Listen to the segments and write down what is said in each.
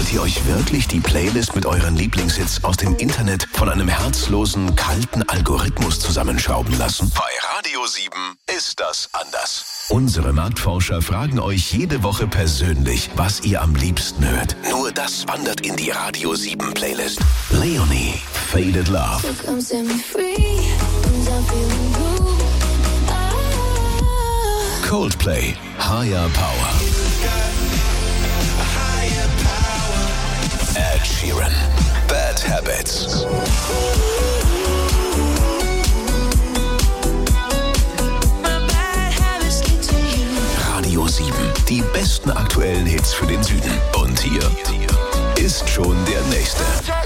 Wollt ihr euch wirklich die Playlist mit euren Lieblingshits aus dem Internet von einem herzlosen, kalten Algorithmus zusammenschrauben lassen? Bei Radio 7 ist das anders. Unsere Marktforscher fragen euch jede Woche persönlich, was ihr am liebsten hört. Nur das wandert in die Radio 7 Playlist. Leonie, Faded Love. Coldplay, Higher Power. Ed Sheeran, Bad Habits. Radio 7, die besten aktuellen Hits für den Süden. Und hier ist schon der nächste.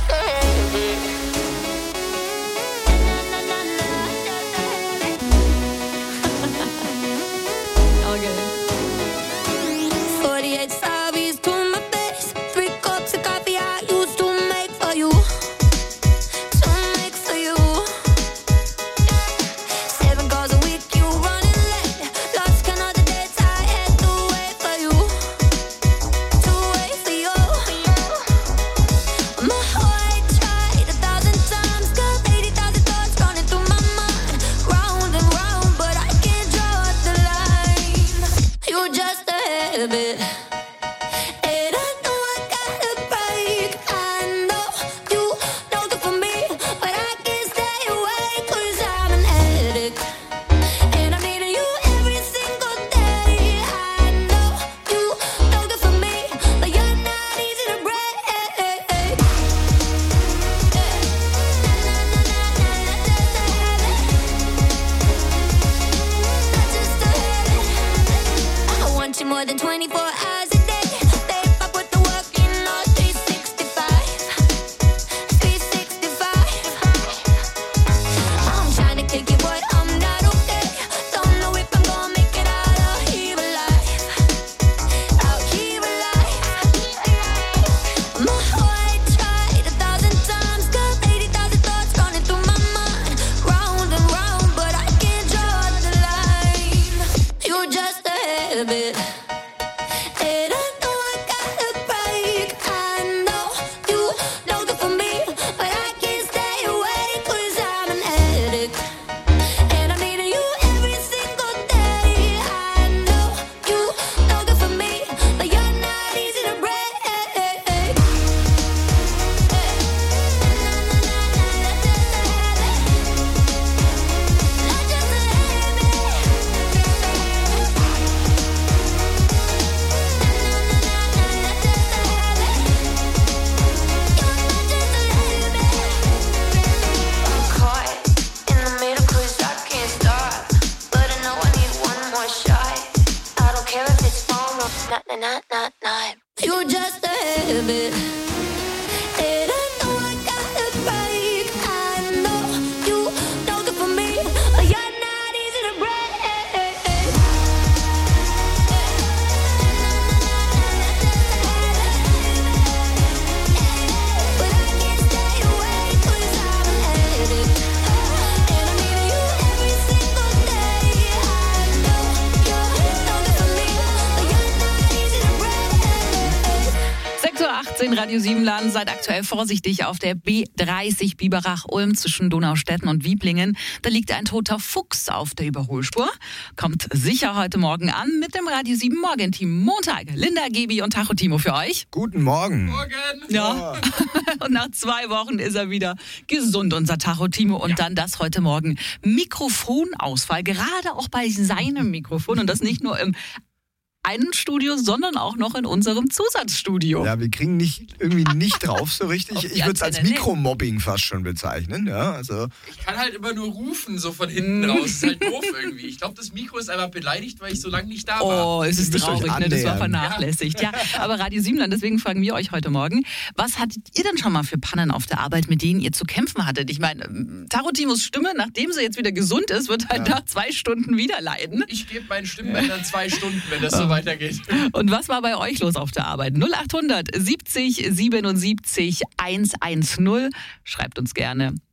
Radio 7 Laden, seid aktuell vorsichtig auf der B30 Biberach-Ulm zwischen Donaustetten und Wieblingen. Da liegt ein toter Fuchs auf der Überholspur. Kommt sicher heute Morgen an mit dem Radio 7 Morgenteam. Montag, Linda, Gebi und Tacho Timo für euch. Guten Morgen. Morgen. Ja. Und nach 2 Wochen ist er wieder gesund, unser Tacho Timo. Und dann das heute Morgen. Mikrofonausfall, gerade auch bei seinem Mikrofon. Und das nicht nur im einen Studio, sondern auch noch in unserem Zusatzstudio. Ja, wir kriegen irgendwie nicht drauf so richtig. Ich würde es als Mikromobbing fast schon bezeichnen. Ja, also ich kann halt immer nur rufen, so von hinten raus. Das ist halt doof irgendwie. Ich glaube, das Mikro ist einfach beleidigt, weil ich so lange nicht da war. Oh, es ist traurig, ne? Das war vernachlässigt. Ja, aber Radio 7, deswegen fragen wir euch heute Morgen, was hattet ihr denn schon mal für Pannen auf der Arbeit, mit denen ihr zu kämpfen hattet? Ich meine, Tacho Timos Stimme, nachdem sie jetzt wieder gesund ist, wird halt nach 2 Stunden wieder leiden. Ich gebe meinen Stimmbändern 2 Stunden, wenn das so weitergeht. Und was war bei euch los auf der Arbeit? 0800 70 77 110. Schreibt uns gerne.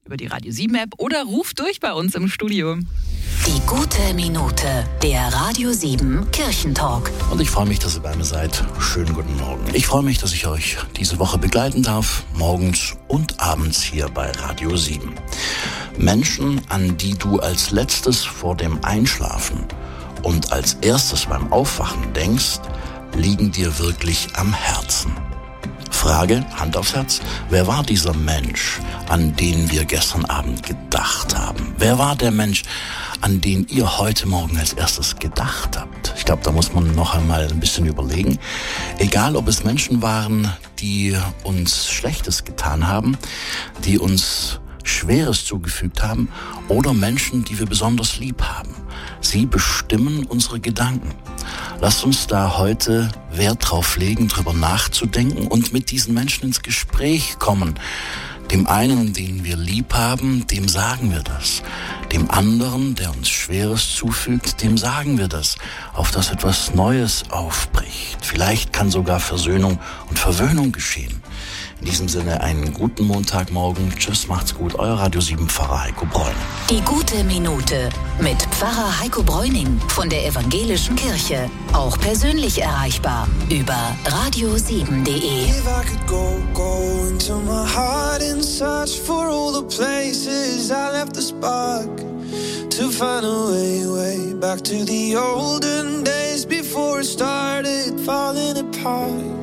über die Radio 7 App oder ruft durch bei uns im Studio. Die gute Minute, der Radio 7 Kirchentalk. Und ich freue mich, dass ihr bei mir seid. Schönen guten Morgen. Ich freue mich, dass ich euch diese Woche begleiten darf, morgens und abends hier bei Radio 7. Menschen, an die du als letztes vor dem Einschlafen und als erstes beim Aufwachen denkst, liegen dir wirklich am Herzen. Frage, Hand aufs Herz, wer war dieser Mensch, an den wir gestern Abend gedacht haben? Wer war der Mensch, an den ihr heute Morgen als erstes gedacht habt? Ich glaube, da muss man noch einmal ein bisschen überlegen. Egal, ob es Menschen waren, die uns Schlechtes getan haben, die uns Schweres zugefügt haben oder Menschen, die wir besonders lieb haben. Sie bestimmen unsere Gedanken. Lasst uns da heute Wert drauf legen, drüber nachzudenken und mit diesen Menschen ins Gespräch kommen. Dem einen, den wir lieb haben, dem sagen wir das. Dem anderen, der uns Schweres zufügt, dem sagen wir das, auf dass etwas Neues aufbricht. Vielleicht kann sogar Versöhnung und Verwöhnung geschehen. In diesem Sinne einen guten Montagmorgen. Tschüss, macht's gut. Euer Radio 7 Pfarrer Heiko Bräuning. Die gute Minute mit Pfarrer Heiko Bräuning von der Evangelischen Kirche. Auch persönlich erreichbar über radio7.de. If I could go into my heart and search for all the places I left the spark, to find a way back to the olden days before it started falling apart.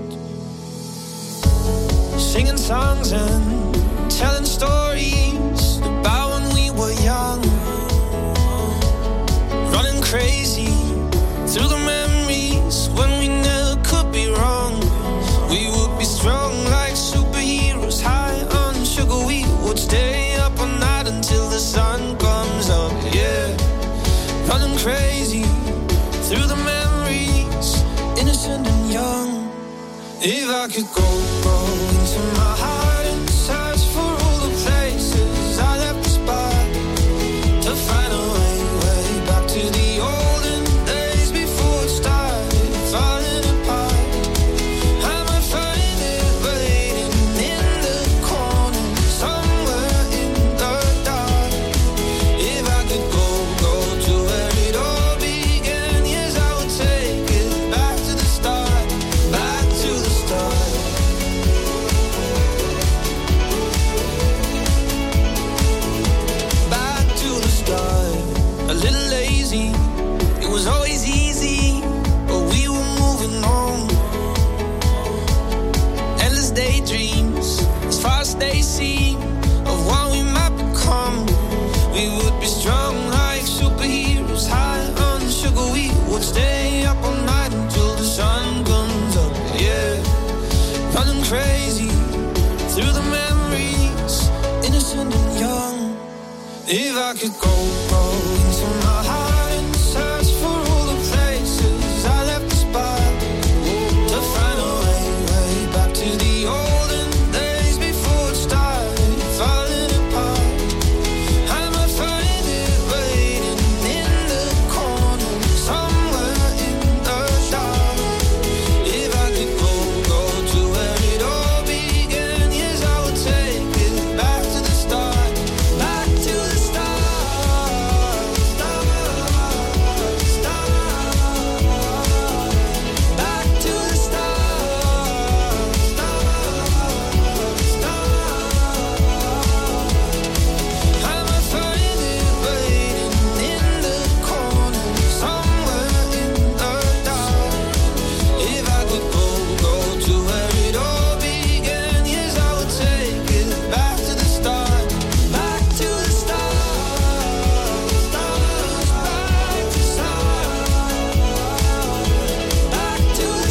Singing songs and telling stories about when we were young, running crazy through the memories when we never could be wrong. We would be strong like superheroes, high on sugar. We would stay up all night until the sun comes up, yeah. Running crazy through the memories, innocent and young. If I could go into my heart and search for all the places I left the spot, to find a way back to the olden days before it started falling apart. I might find it waiting in the corner, somewhere in the dark. If I could go to where it all began, yes, I would take it back to the start, back to the start. Back to the start. A little lazy, it was always easy, but we were moving on. Endless daydreams, as far as they seem, of what we might become. We would be strong like superheroes, high on sugar. We would stay up all night until the sun comes up, yeah. Running crazy through the memories, innocent and young. If I could go into my heart and search for all the places I left the spot, to find a way back to the olden days before it started falling apart. I might find it waiting in the corner, somewhere in the dark. If I could go to where it all began, yes, I would take it back to the start, back to the start, back to the start. I might find it waiting in the corner, somewhere in the dark. If I could go to where it all began, yes, I would take it back to the start, back to the start, back to the start, back to the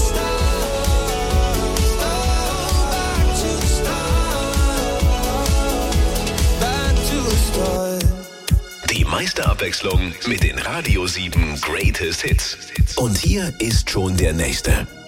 start, back to the start. Die meiste Abwechslung mit den Radio 7 Greatest Hits. Und hier ist schon der nächste.